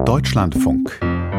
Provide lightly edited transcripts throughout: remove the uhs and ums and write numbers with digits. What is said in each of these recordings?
Deutschlandfunk.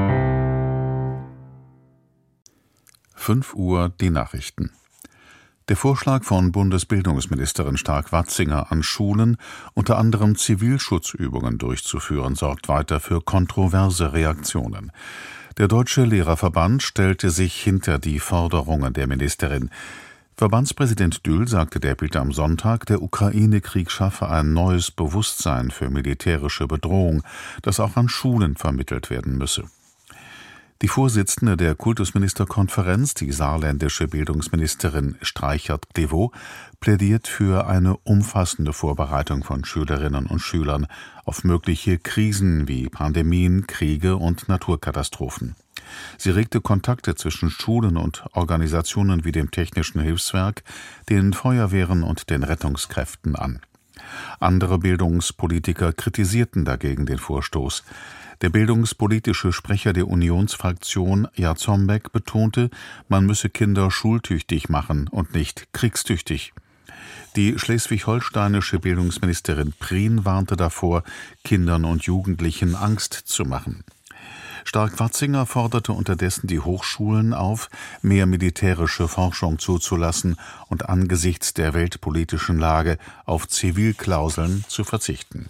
5 Uhr die Nachrichten. Der Vorschlag von Bundesbildungsministerin Stark-Watzinger, an Schulen unter anderem Zivilschutzübungen durchzuführen, sorgt weiter für kontroverse Reaktionen. Der Deutsche Lehrerverband stellte sich hinter die Forderungen der Ministerin. Verbandspräsident Düll sagte der Bild am Sonntag, der Ukraine-Krieg schaffe ein neues Bewusstsein für militärische Bedrohung, das auch an Schulen vermittelt werden müsse. Die Vorsitzende der Kultusministerkonferenz, die saarländische Bildungsministerin Streichert-Klevo, plädiert für eine umfassende Vorbereitung von Schülerinnen und Schülern auf mögliche Krisen wie Pandemien, Kriege und Naturkatastrophen. Sie regte Kontakte zwischen Schulen und Organisationen wie dem Technischen Hilfswerk, den Feuerwehren und den Rettungskräften an. Andere Bildungspolitiker kritisierten dagegen den Vorstoß. Der bildungspolitische Sprecher der Unionsfraktion, Jarzombeck, betonte, man müsse Kinder schultüchtig machen und nicht kriegstüchtig. Die schleswig-holsteinische Bildungsministerin Prien warnte davor, Kindern und Jugendlichen Angst zu machen. Stark-Watzinger forderte unterdessen die Hochschulen auf, mehr militärische Forschung zuzulassen und angesichts der weltpolitischen Lage auf Zivilklauseln zu verzichten.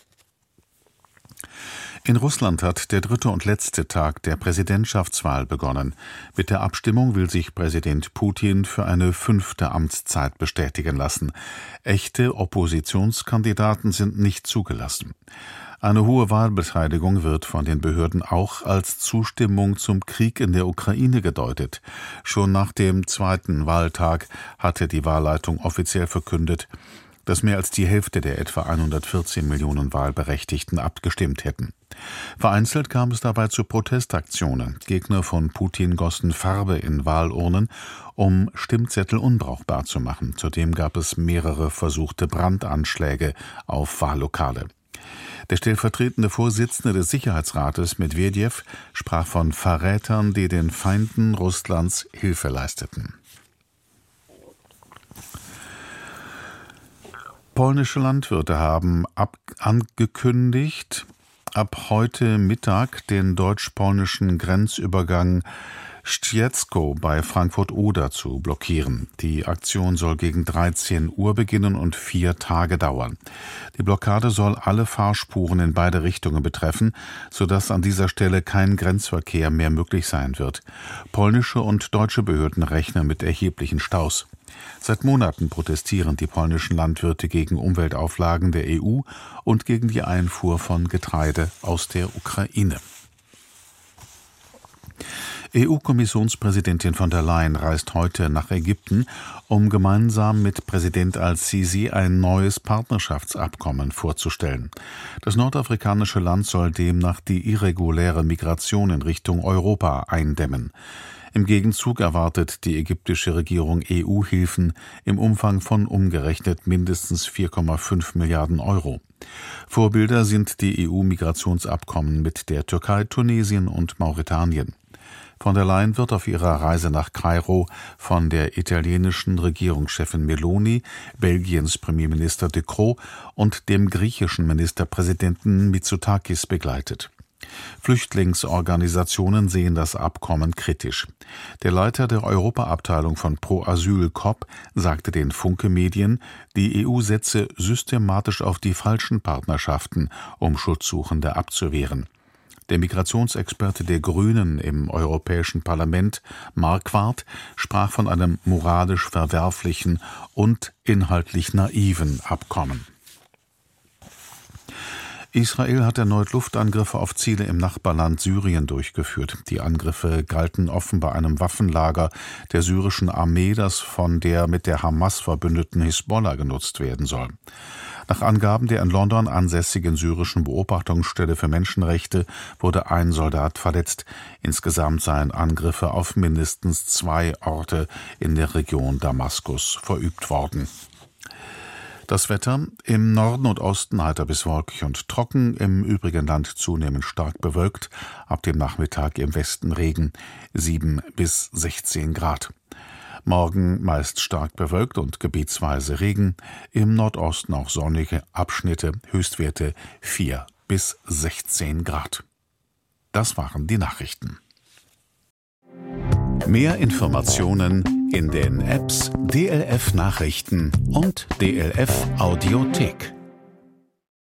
In Russland hat der 3. und letzte Tag der Präsidentschaftswahl begonnen. Mit der Abstimmung will sich Präsident Putin für eine 5. Amtszeit bestätigen lassen. Echte Oppositionskandidaten sind nicht zugelassen. Eine hohe Wahlbeteiligung wird von den Behörden auch als Zustimmung zum Krieg in der Ukraine gedeutet. Schon nach dem 2. Wahltag hatte die Wahlleitung offiziell verkündet, dass mehr als die Hälfte der etwa 114 Millionen Wahlberechtigten abgestimmt hätten. Vereinzelt kam es dabei zu Protestaktionen. Gegner von Putin gossen Farbe in Wahlurnen, um Stimmzettel unbrauchbar zu machen. Zudem gab es mehrere versuchte Brandanschläge auf Wahllokale. Der stellvertretende Vorsitzende des Sicherheitsrates, Medwedew, sprach von Verrätern, die den Feinden Russlands Hilfe leisteten. Polnische Landwirte haben angekündigt, ab heute Mittag den deutsch-polnischen Grenzübergang Szczecko bei Frankfurt-Oder zu blockieren. Die Aktion soll gegen 13 Uhr beginnen und 4 Tage dauern. Die Blockade soll alle Fahrspuren in beide Richtungen betreffen, sodass an dieser Stelle kein Grenzverkehr mehr möglich sein wird. Polnische und deutsche Behörden rechnen mit erheblichen Staus. Seit Monaten protestieren die polnischen Landwirte gegen Umweltauflagen der EU und gegen die Einfuhr von Getreide aus der Ukraine. EU-Kommissionspräsidentin von der Leyen reist heute nach Ägypten, um gemeinsam mit Präsident al-Sisi ein neues Partnerschaftsabkommen vorzustellen. Das nordafrikanische Land soll demnach die irreguläre Migration in Richtung Europa eindämmen. Im Gegenzug erwartet die ägyptische Regierung EU-Hilfen im Umfang von umgerechnet mindestens 4,5 Milliarden Euro. Vorbilder sind die EU-Migrationsabkommen mit der Türkei, Tunesien und Mauretanien. Von der Leyen wird auf ihrer Reise nach Kairo von der italienischen Regierungschefin Meloni, Belgiens Premierminister De Croo und dem griechischen Ministerpräsidenten Mitsotakis begleitet. Flüchtlingsorganisationen sehen das Abkommen kritisch. Der Leiter der Europaabteilung von Pro Asyl COP sagte den Funke-Medien, die EU setze systematisch auf die falschen Partnerschaften, um Schutzsuchende abzuwehren. Der Migrationsexperte der Grünen im Europäischen Parlament, Marquardt, sprach von einem moralisch verwerflichen und inhaltlich naiven Abkommen. Israel hat erneut Luftangriffe auf Ziele im Nachbarland Syrien durchgeführt. Die Angriffe galten offenbar einem Waffenlager der syrischen Armee, das von der mit der Hamas verbündeten Hisbollah genutzt werden soll. Nach Angaben der in London ansässigen syrischen Beobachtungsstelle für Menschenrechte wurde ein Soldat verletzt. Insgesamt seien Angriffe auf mindestens 2 Orte in der Region Damaskus verübt worden. Das Wetter: im Norden und Osten heiter bis wolkig und trocken, im übrigen Land zunehmend stark bewölkt, ab dem Nachmittag im Westen Regen, 7 bis 16 Grad. Morgen meist stark bewölkt und gebietsweise Regen, im Nordosten auch sonnige Abschnitte, Höchstwerte 4 bis 16 Grad. Das waren die Nachrichten. Mehr Informationen in den Apps DLF Nachrichten und DLF Audiothek.